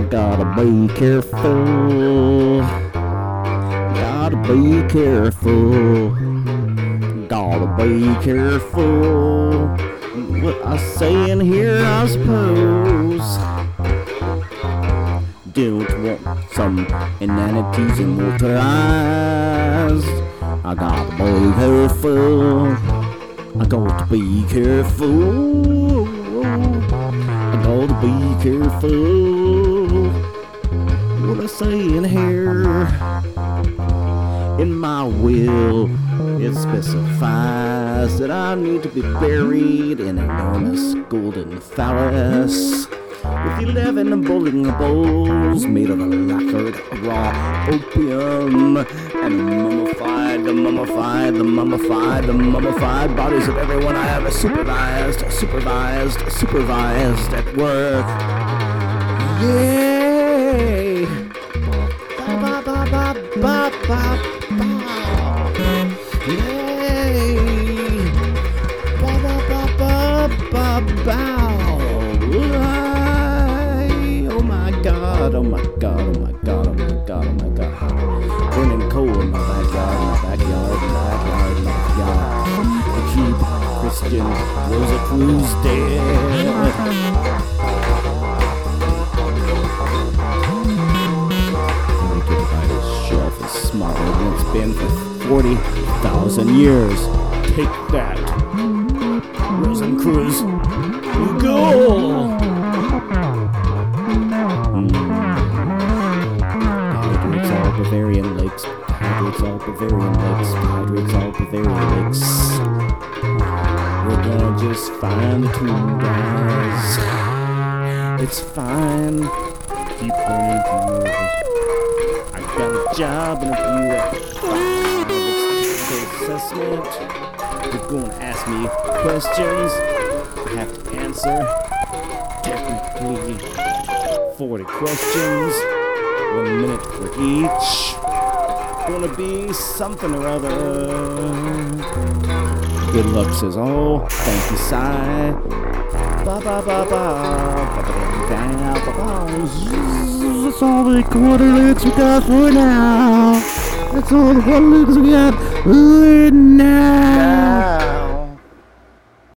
Gotta be careful. Gotta be careful. Gotta be careful. What I say in here, I suppose. Don't want some inanities immortalized. I gotta be careful. I gotta be careful. I gotta be careful. What I say in here. In my will, it specifies that I need to be buried in an enormous golden phallus with 11 bowling balls made of lacquered raw opium and the mummified bodies of everyone I have supervised at work. Yay! Ba ba ba ba ba ba. Yay! Ba ba ba ba ba ba. Oh my God! Oh my God! Oh my God! Oh my God! Oh my God! Burning coal in my backyard. To keep Christian Rosa Cruz dead. Smaller than it's been for 40,000 years. Take that, Rosencruz. You go! Hydrates all Bavarian lakes. Hydrates all Bavarian lakes. Hydrates all Bavarian lakes. We're gonna just find the tune, guys. It's fine. Keep burning through. Got a job interview at 5 assessment. You're going to ask me questions. I have to answer technically 40 questions, 1 minute for each. Gonna be something or other. Good luck, says all. Thank you, Sai. Ba ba ba ba. That's all the quarter licks we got for now. That's all the quarter licks we got for now.